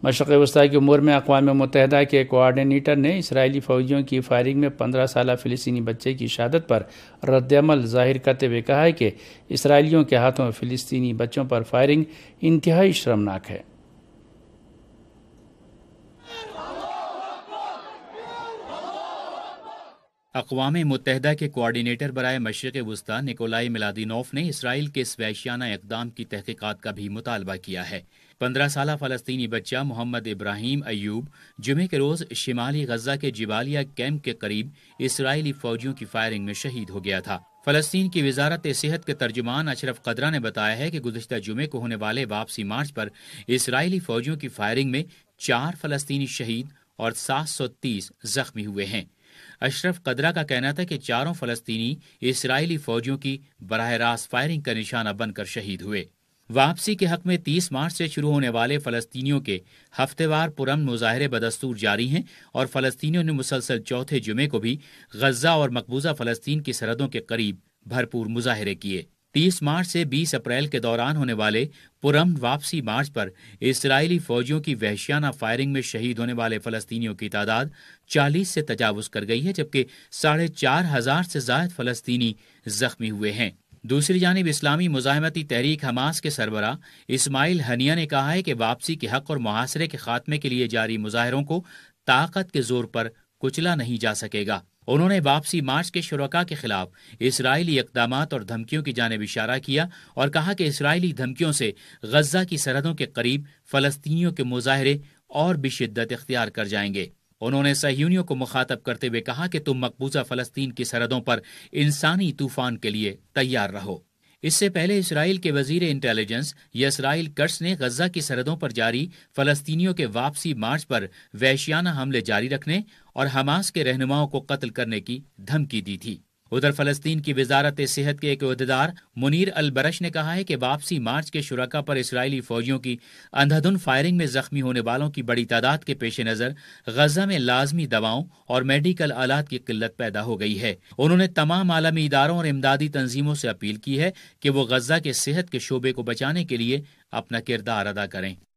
مشرق وسطی کے امور میں اقوام متحدہ کے کوآرڈینیٹر نے اسرائیلی فوجیوں کی فائرنگ میں 15 سالہ فلسطینی بچے کی شہادت پر رد عمل ظاہر کرتے ہوئے کہا ہے کہ اسرائیلیوں کے ہاتھوں فلسطینی بچوں پر فائرنگ انتہائی شرمناک ہے۔ اقوام متحدہ کے کوآرڈینیٹر برائے مشرق وسطی نکولائی میلادینوف نے اسرائیل کے اس وحشیانہ اقدام کی تحقیقات کا بھی مطالبہ کیا ہے۔ 15 سالہ فلسطینی بچہ محمد ابراہیم ایوب جمعے کے روز شمالی غزہ کے جبالیہ کیمپ کے قریب اسرائیلی فوجیوں کی فائرنگ میں شہید ہو گیا تھا۔ فلسطین کی وزارت صحت کے ترجمان اشرف قدرہ نے بتایا ہے کہ گزشتہ جمعے کو ہونے والے واپسی مارچ پر اسرائیلی فوجیوں کی فائرنگ میں 4 فلسطینی شہید اور 730 زخمی ہوئے ہیں۔ اشرف قدرہ کا کہنا تھا کہ 4 فلسطینی اسرائیلی فوجیوں کی براہ راست فائرنگ کا نشانہ بن کر شہید ہوئے۔ واپسی کے حق میں 30 مارچ سے شروع ہونے والے فلسطینیوں کے ہفتے وار پرامن مظاہرے بدستور جاری ہیں اور فلسطینیوں نے مسلسل چوتھے جمعے کو بھی غزہ اور مقبوضہ فلسطین کی سرحدوں کے قریب بھرپور مظاہرے کیے۔ 30 مارچ سے 20 اپریل کے دوران ہونے والے پرامن واپسی مارچ پر اسرائیلی فوجیوں کی وحشیانہ فائرنگ میں شہید ہونے والے فلسطینیوں کی تعداد 40 سے تجاوز کر گئی ہے، جبکہ 4,500 سے زائد فلسطینی زخمی ہوئے ہیں۔ دوسری جانب اسلامی مزاحمتی تحریک حماس کے سربراہ اسماعیل ہنیہ نے کہا ہے کہ واپسی کے حق اور محاصرے کے خاتمے کے لیے جاری مظاہروں کو طاقت کے زور پر کچلا نہیں جا سکے گا۔ انہوں نے واپسی مارچ کے شرکاء کے خلاف اسرائیلی اقدامات اور دھمکیوں کی جانب اشارہ کیا اور کہا کہ اسرائیلی دھمکیوں سے غزہ کی سرحدوں کے قریب فلسطینیوں کے مظاہرے اور بھی شدت اختیار کر جائیں گے۔ انہوں نے صہیونیوں کو مخاطب کرتے ہوئے کہا کہ تم مقبوضہ فلسطین کی سرحدوں پر انسانی طوفان کے لیے تیار رہو۔ اس سے پہلے اسرائیل کے وزیر انٹیلیجنس یسرائیل کٹس نے غزہ کی سرحدوں پر جاری فلسطینیوں کے واپسی مارچ پر وحشیانہ حملے جاری رکھنے اور حماس کے رہنماؤں کو قتل کرنے کی دھمکی دی تھی۔ ادھر فلسطین کی وزارت صحت کے ایک عہدیدار منیر البرش نے کہا ہے کہ واپسی مارچ کے شرکاء پر اسرائیلی فوجیوں کی اندھادھند فائرنگ میں زخمی ہونے والوں کی بڑی تعداد کے پیش نظر غزہ میں لازمی دواؤں اور میڈیکل آلات کی قلت پیدا ہو گئی ہے۔ انہوں نے تمام عالمی اداروں اور امدادی تنظیموں سے اپیل کی ہے کہ وہ غزہ کے صحت کے شعبے کو بچانے کے لیے اپنا کردار ادا کریں۔